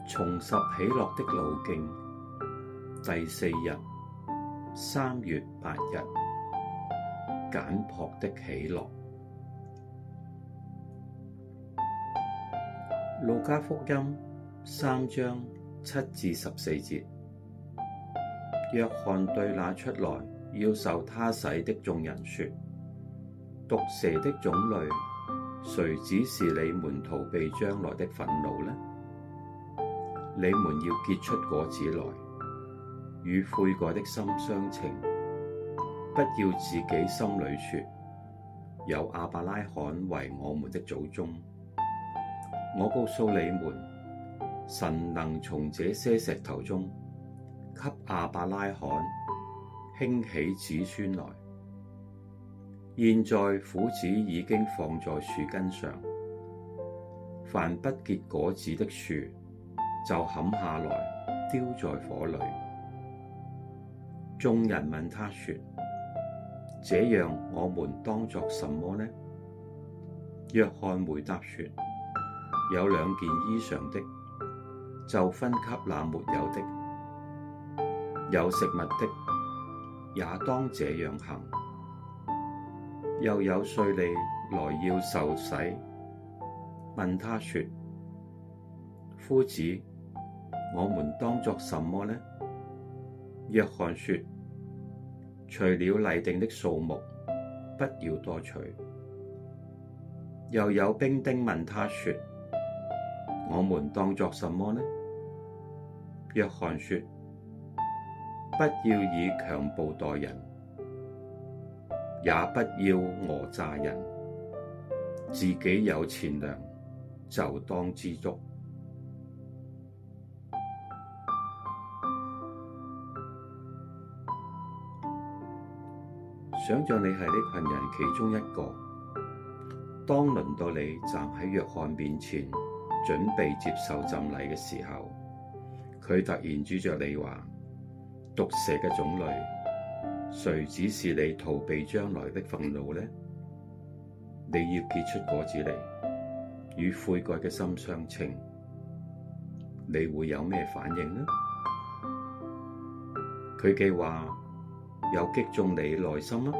重拾喜樂的路徑，第4日，3月8日，簡樸的喜樂。路加福音3章7至14節，若翰對那出來要受他洗的眾人說：毒蛇的種類，誰指示你們逃避將來的憤怒呢？你們要結出果子來，與悔改的心相稱，不要自己心裡說：有亞伯拉罕為我們的祖宗。我告訴你們，神能從這些石頭中給亞伯拉罕興起子孫來。現在斧子已經放在樹根上，凡不結果子的樹就砍下來丟在火裡。眾人問他說：這樣我們當作什麼呢？若翰回答說：有2件衣裳的，就分給那沒有的；有食物的，也當這樣行。又有稅吏來要受洗，問他說：夫子，我們當作什麼呢？若翰說：除了例定的數目，不要多取。又有兵丁問他說：我們當作什麼呢？若翰說：不要以強暴待人，也不要訛詐人，自己有錢糧就當知足。想像你係呢群人其中一個，當輪到你站喺若翰面前準備接受浸禮嘅時候，佢突然指着你話：毒蛇嘅種類，誰指示你逃避將來的憤怒呢？你要結出果子嚟，與悔改嘅心相稱。你會有咩反應呢？佢嘅話有擊中你內心嗎？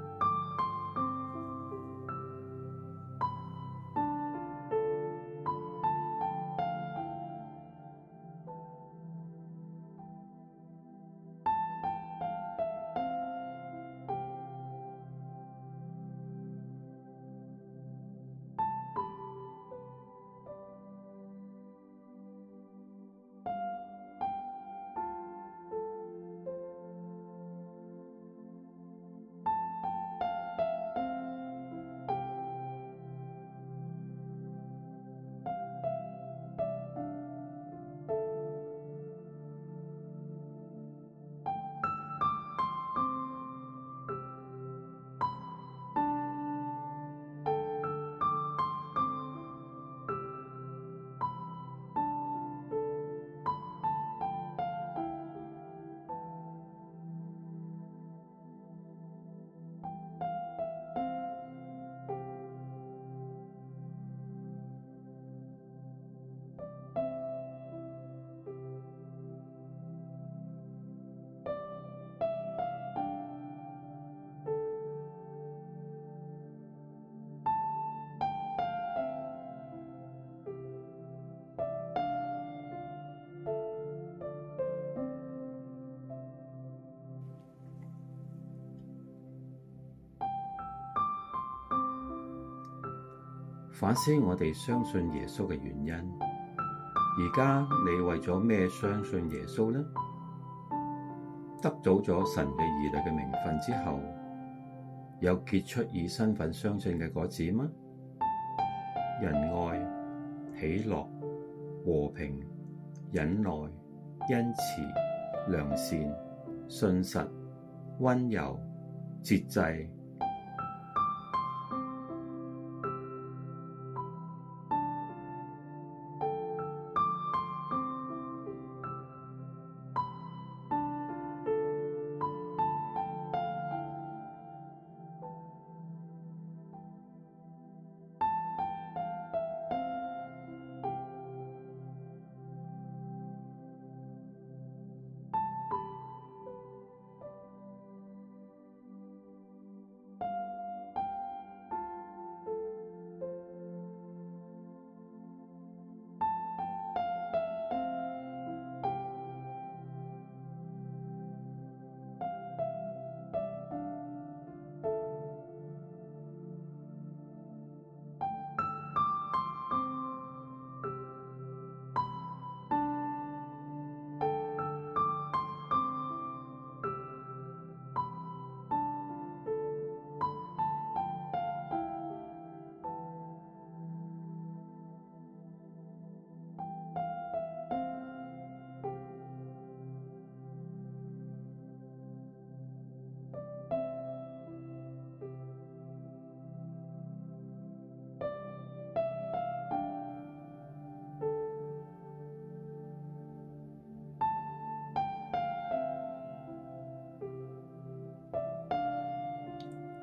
反思我哋相信耶穌嘅原因。而家你為咗咩相信耶穌呢？得到咗神嘅兒女嘅名分之後，有結出以身份相信嘅果子嗎？仁愛、喜樂、和平、忍耐、恩慈、良善、信實、溫柔、節制。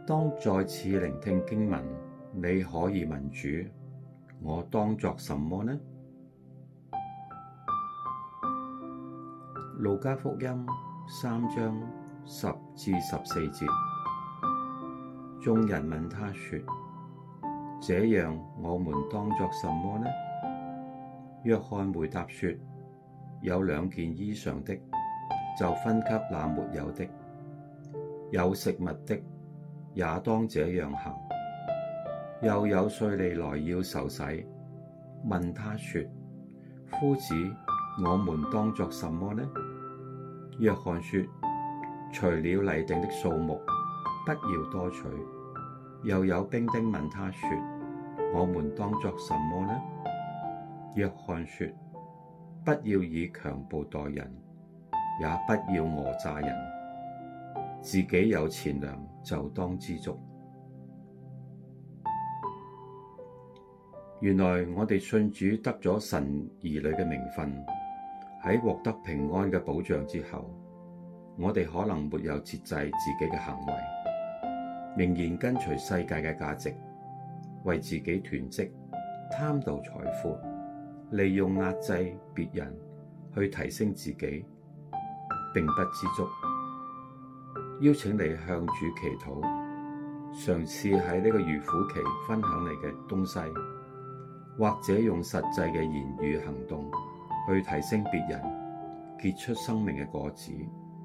當再次聆聽經文，你可以問主：我當作什麼呢？路加福音3章10至14節，眾人問他說：這樣我們當作什麼呢？若翰回答說：有2件衣裳的，就分給那沒有的；有食物的，也當這樣行。又有稅吏來要受洗，問他說：夫子，我們當作什麼呢？若翰說：除了例定的數目，不要多取。又有兵丁問他說：我們當作什麼呢？若翰說：不要以強暴待人，也不要訛詐人，自己有錢糧就當知足。原來我哋信主得咗神兒女嘅名分，喺獲得平安嘅保障之後，我哋可能沒有節制自己嘅行為，仍然跟隨世界嘅價值，為自己囤積、貪圖財富，利用壓制別人去提升自己，並不知足。邀請你向主祈禱，嘗試喺呢個預苦期分享你嘅東西，或者用實際嘅言語行動去提升別人，結出生命嘅果子。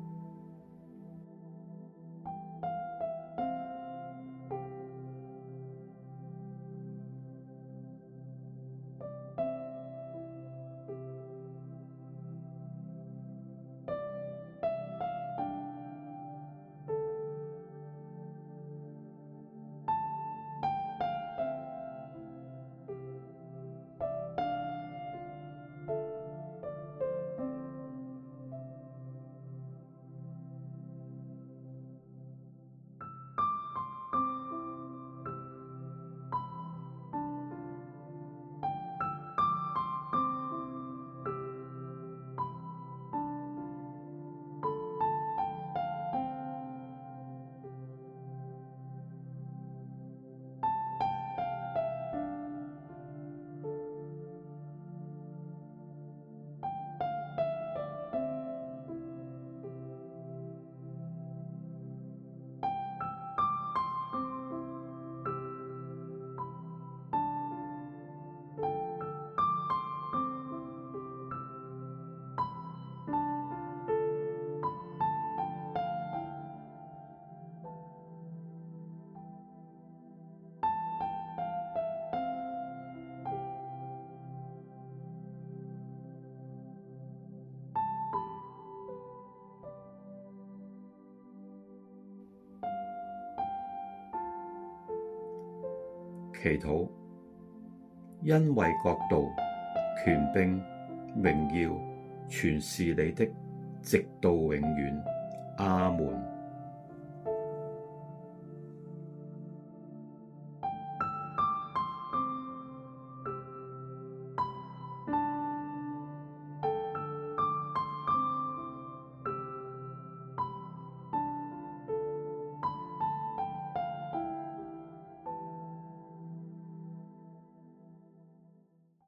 祈禱，因為國度、權柄、榮耀，全是你的，直到永遠。阿們。